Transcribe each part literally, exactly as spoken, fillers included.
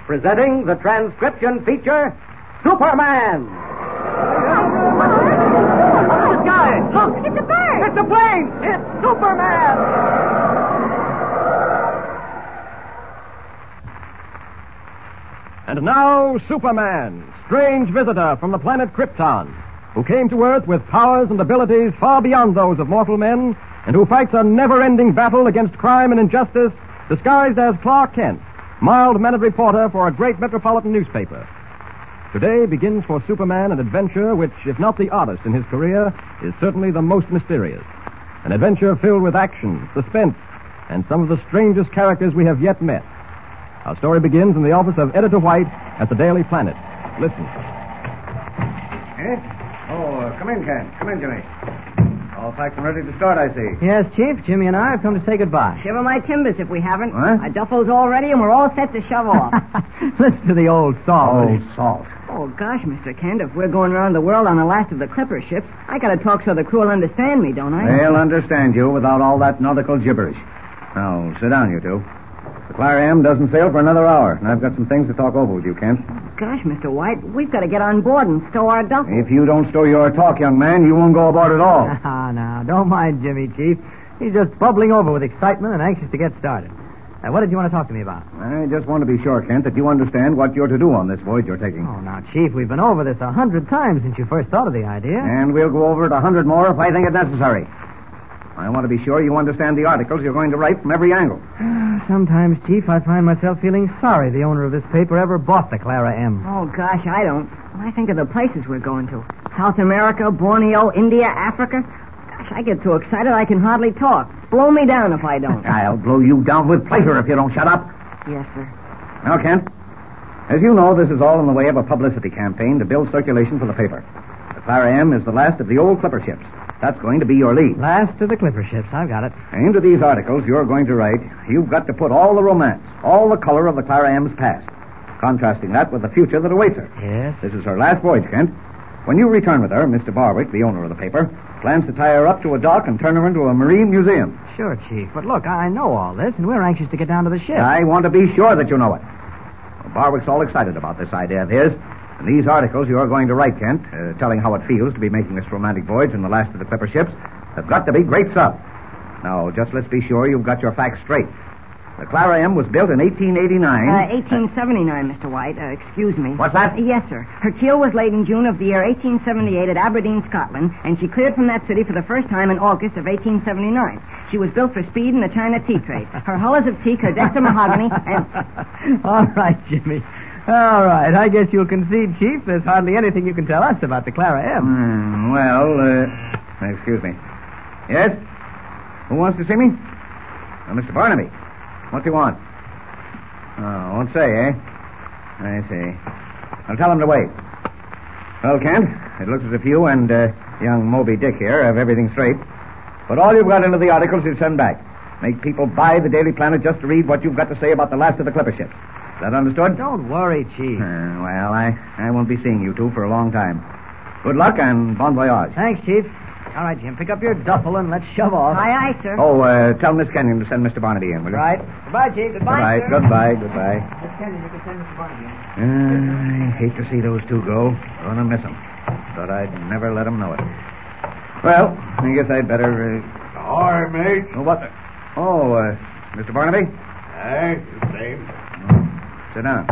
presenting the transcription feature, Superman. The sky, look! It's a bird! It's a plane! It's Superman! And now, Superman, strange visitor from the planet Krypton, who came to Earth with powers and abilities far beyond those of mortal men, and who fights a never-ending battle against crime and injustice, disguised as Clark Kent, mild-mannered reporter for a great metropolitan newspaper. Today begins for Superman an adventure which, if not the oddest in his career, is certainly the most mysterious. An adventure filled with action, suspense, and some of the strangest characters we have yet met. Our story begins in the office of Editor White at the Daily Planet. Listen. Eh? Oh, uh, come in, Kent. Come in, Jimmy. All packed and ready to start, I see. Yes, Chief. Jimmy and I have come to say goodbye. Shiver my timbers if we haven't. What? Our duffel's all ready and we're all set to shove off. Listen to the old salt. Oh, salt. Oh, gosh, Mister Kent, if we're going around the world on the last of the clipper ships, I gotta talk so the crew will understand me, don't I? They'll understand you without all that nautical gibberish. Now, sit down, you two. The Clara M doesn't sail for another hour, and I've got some things to talk over with you, Kent. Gosh, Mister White, we've got to get on board and stow our duffel. If you don't stow your talk, young man, you won't go aboard at all. Ah, now, don't mind Jimmy, Chief. He's just bubbling over with excitement and anxious to get started. Uh, what did you want to talk to me about? I just want to be sure, Kent, that you understand what you're to do on this voyage you're taking. Oh, now, Chief, we've been over this a hundred times since you first thought of the idea. And we'll go over it a hundred more if I think it necessary. I want to be sure you understand the articles you're going to write from every angle. Sometimes, Chief, I find myself feeling sorry the owner of this paper ever bought the Clara M. Oh, gosh, I don't. When I think of the places we're going to. South America, Borneo, India, Africa. Gosh, I get so excited I can hardly talk. Blow me down if I don't. I'll blow you down with pleasure if you don't shut up. Yes, sir. Now, Kent, as you know, this is all in the way of a publicity campaign to build circulation for the paper. The Clara M is the last of the old clipper ships. That's going to be your lead. Last of the clipper ships. I've got it. And into these articles you're going to write, you've got to put all the romance, all the color of the Clara M's past, contrasting that with the future that awaits her. Yes? This is her last voyage, Kent. When you return with her, Mister Barwick, the owner of the paper, plans to tie her up to a dock and turn her into a marine museum. Sure, Chief. But look, I know all this, and we're anxious to get down to the ship. I want to be sure that you know it. Well, Barwick's all excited about this idea of his. And these articles you're going to write, Kent, uh, telling how it feels to be making this romantic voyage in the last of the clipper ships, have got to be great stuff. Now, just let's be sure you've got your facts straight. The Clara M was built in eighteen eighty-nine. Uh, eighteen seventy-nine, Mister White. Uh, excuse me. What's that? Uh, yes, sir. Her keel was laid in June of the year eighteen seventy-eight at Aberdeen, Scotland, and she cleared from that city for the first time in August of eighteen seventy-nine. She was built for speed in the China tea trade. Her hull is of teak, her decks are mahogany, and... All right, Jimmy. All right. I guess you'll concede, Chief, there's hardly anything you can tell us about the Clara M. Mm, well, uh, excuse me. Yes? Who wants to see me? Uh, Mister Barnaby. What's he want? Oh, won't say, eh? I see. I'll tell him to wait. Well, Kent, it looks as if you and uh, young Moby Dick here have everything straight. But all you've got into the articles you send back. Make people buy the Daily Planet just to read what you've got to say about the last of the clipper ships. Is that understood? Don't worry, Chief. Uh, well, I, I won't be seeing you two for a long time. Good luck and bon voyage. Thanks, Chief. All right, Jim, pick up your duffel and let's shove off. Aye, aye, sir. Oh, uh, tell Miss Kenyon to send Mister Barnaby in, will you? Right. Goodbye, Chief. Goodbye, Goodbye, sir. goodbye, goodbye. Miss Kenyon, you can send Mister Barnaby in. Uh, I hate to see those two go. Gonna miss them. But I'd never let them know it. Well, I guess I'd better... Uh... All right, mate. Oh, what? Oh, uh, Mister Barnaby? Aye, the same. Sit down.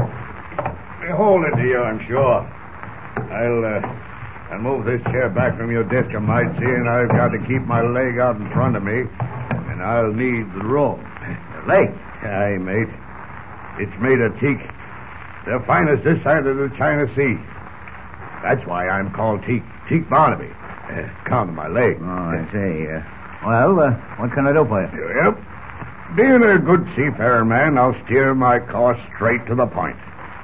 Hold it, dear, I'm sure. I'll, uh, I'll move this chair back from your desk, you might see, and I've got to keep my leg out in front of me, and I'll need the rope. Your leg? Aye, mate. It's made of teak. The finest this side of the China Sea. That's why I'm called Teak, Teak Barnaby. Uh, count of my leg. Oh, I see. Uh, well, uh, what can I do for you? Yep. Being a good seafarer man, I'll steer my course straight to the point.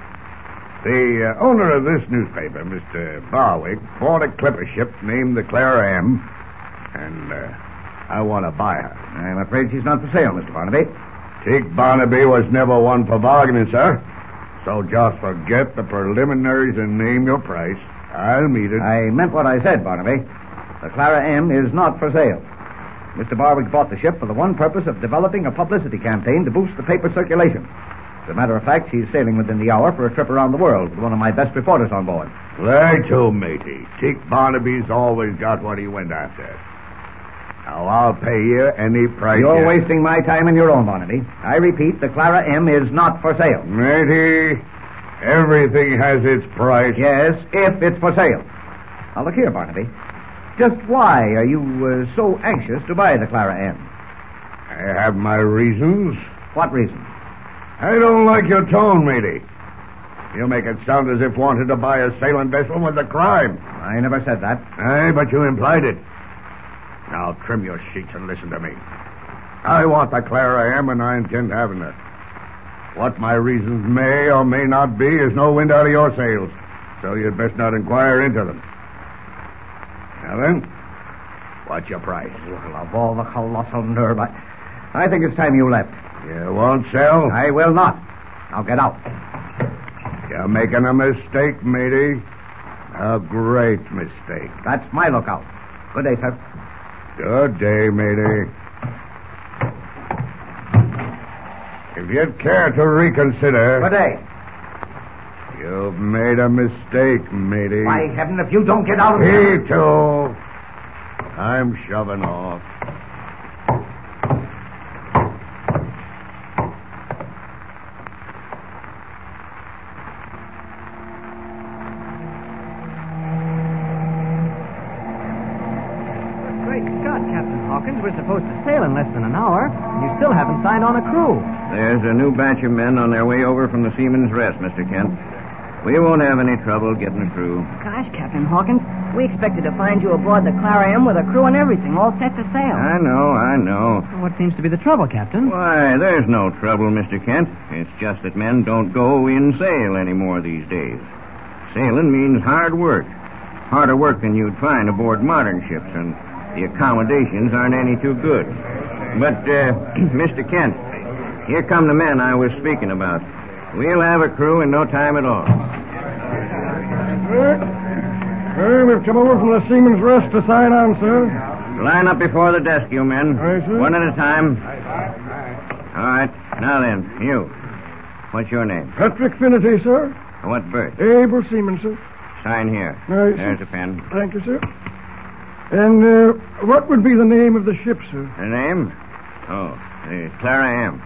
The uh, owner of this newspaper, Mister Barwick, bought a clipper ship named the Clara M, and uh, I want to buy her. I'm afraid she's not for sale, Mister Barnaby. Teak Barnaby was never one for bargaining, sir. So just forget the preliminaries and name your price. I'll meet it. I meant what I said, Barnaby. The Clara M is not for sale. Mister Barwick bought the ship for the one purpose of developing a publicity campaign to boost the paper circulation. As a matter of fact, she's sailing within the hour for a trip around the world with one of my best reporters on board. Where to, matey? Teak Barnaby's always got what he went after. Now, I'll pay you any price. You're you... wasting my time and your own, Barnaby. I repeat, the Clara M is not for sale. Matey, everything has its price. Yes, if it's for sale. Now, look here, Barnaby. Just why are you uh, so anxious to buy the Clara M? I have my reasons. What reason? I don't like your tone, matey. You make it sound as if wanting to buy a sailing vessel was a crime. I never said that. Aye, but you implied it. Now, trim your sheets and listen to me. I want the Clara M, and I intend having her. What my reasons may or may not be is no wind out of your sails, so you'd best not inquire into them. Now then, what's your price? Well, of all the colossal nerve, I, I think it's time you left. You won't sell? I will not. Now get out. You're making a mistake, matey. A great mistake. That's my lookout. Good day, sir. Good day, matey. If you'd care to reconsider... Good day. You've made a mistake, matey. By heaven, if you don't get out of here... Me too. I'm shoving off. We're supposed to sail in less than an hour, and you still haven't signed on a crew. There's a new batch of men on their way over from the Seaman's Rest, Mister Kent. We won't have any trouble getting a crew. Gosh, Captain Hawkins, we expected to find you aboard the Clara M with a crew and everything, all set to sail. I know, I know. What seems to be the trouble, Captain? Why, there's no trouble, Mister Kent. It's just that men don't go in sail anymore these days. Sailing means hard work. Harder work than you'd find aboard modern ships, and the accommodations aren't any too good. But, uh, Mister Kent, here come the men I was speaking about. We'll have a crew in no time at all. Well, we've come over from the Seaman's Rest to sign on, sir. Line up before the desk, you men. Aye, sir. One at a time. All right. Now then, you. What's your name? Patrick Finnerty, sir. What berth? Able seaman, sir. Sign here. Aye, There's sir. a pen. Thank you, sir. And uh, what would be the name of the ship, sir? The name? Oh, the Clara M.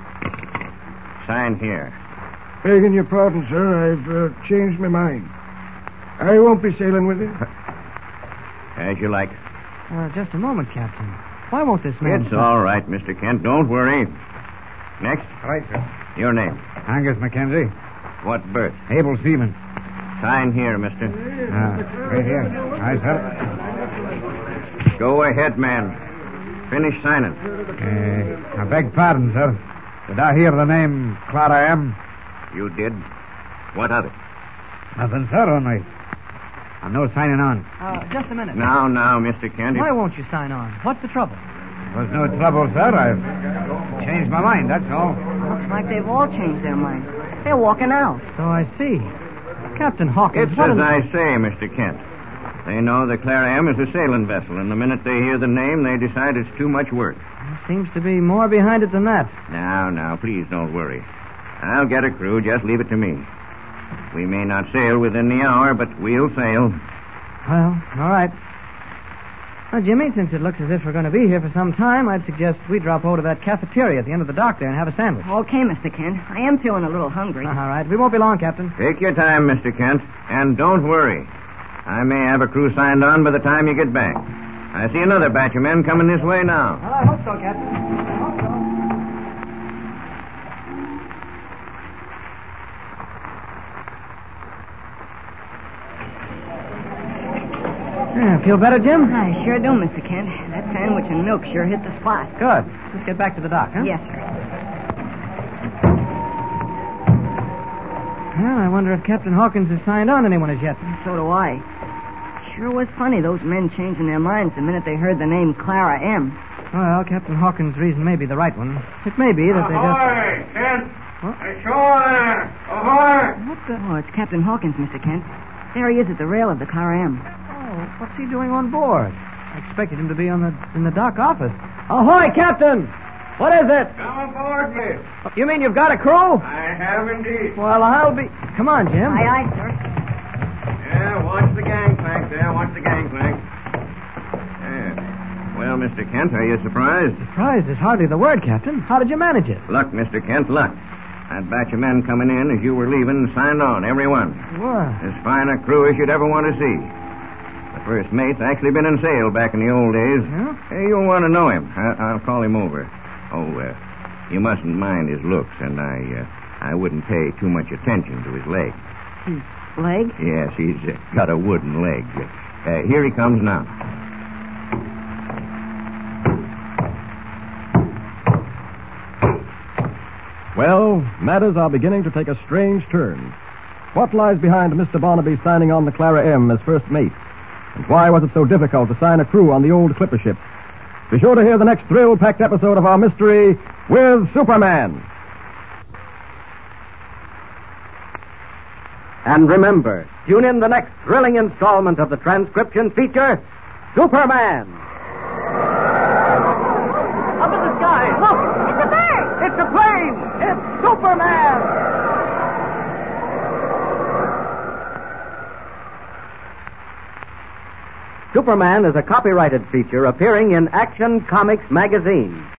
Sign here. Begging your pardon, sir, I've uh, changed my mind. I won't be sailing with you. As you like. Uh, just a moment, Captain. Why won't this man... It's all right, Mister Kent. Don't worry. Next. Right, sir. Your name. Angus Mackenzie. What berth? Able seaman. Sign here, mister. Ah, right here. Aye, sir. Go ahead, man. Finish signing. Uh, I beg pardon, sir. Did I hear the name Clara M? You did? What of it? Nothing, sir, only I'm no signing on. Uh, just a minute. Now, now, Mister Kent. Why won't you sign on? What's the trouble? There's no trouble, sir. I've changed my mind, that's all. Looks like they've all changed their minds. They're walking out. So I see. Captain Hawkins, It's what as in- I say, Mister Kent. They know the Clara M is a sailing vessel, and the minute they hear the name, they decide it's too much work. Seems to be more behind it than that. Now, now, please don't worry. I'll get a crew. Just leave it to me. We may not sail within the hour, but we'll sail. Well, all right. Now, Jimmy, since it looks as if we're going to be here for some time, I'd suggest we drop over to that cafeteria at the end of the dock there and have a sandwich. Okay, Mister Kent. I am feeling a little hungry. All right. We won't be long, Captain. Take your time, Mister Kent, and don't worry. I may have a crew signed on by the time you get back. I see another batch of men coming this way now. Well, I hope so, Captain. I hope so. Yeah, feel better, Jim? I sure do, Mister Kent. That sandwich and milk sure hit the spot. Good. Let's get back to the dock, huh? Yes, sir. Well, I wonder if Captain Hawkins has signed on anyone as yet. So do I. Sure was funny, those men changing their minds the minute they heard the name Clara M. Well, Captain Hawkins' reason may be the right one. It may be that they just... Ahoy, Kent! What? Ashore there! Ahoy! What the... Oh, it's Captain Hawkins, Mister Kent. There he is at the rail of the Clara M. Oh, what's he doing on board? I expected him to be on the in the dock office. Ahoy, Captain! What is it? Come aboard, miss. You mean you've got a crew? I have indeed. Well, I'll be... Come on, Jim. Aye, aye, sir. Yeah, watch the gangplank there. Watch the gangplank. Yeah. Well, Mister Kent, are you surprised? Surprised is hardly the word, Captain. How did you manage it? Luck, Mister Kent, luck. That batch of men coming in as you were leaving signed on, every one. What? As fine a crew as you'd ever want to see. The first mate's actually been in sail back in the old days. Yeah? Hey, you'll want to know him. I- I'll call him over. Oh, uh, you mustn't mind his looks, and I, uh, I wouldn't pay too much attention to his leg. His leg? Yes, he's uh, got a wooden leg. Uh, here he comes now. Well, matters are beginning to take a strange turn. What lies behind Mister Barnaby signing on the Clara M as first mate? And why was it so difficult to sign a crew on the old clipper ship? Be sure to hear the next thrill-packed episode of our mystery with Superman. And remember, tune in the next thrilling installment of the transcription feature, Superman. Up in the sky, look! It's a bird! It's a plane! It's Superman! Superman is a copyrighted feature appearing in Action Comics magazine.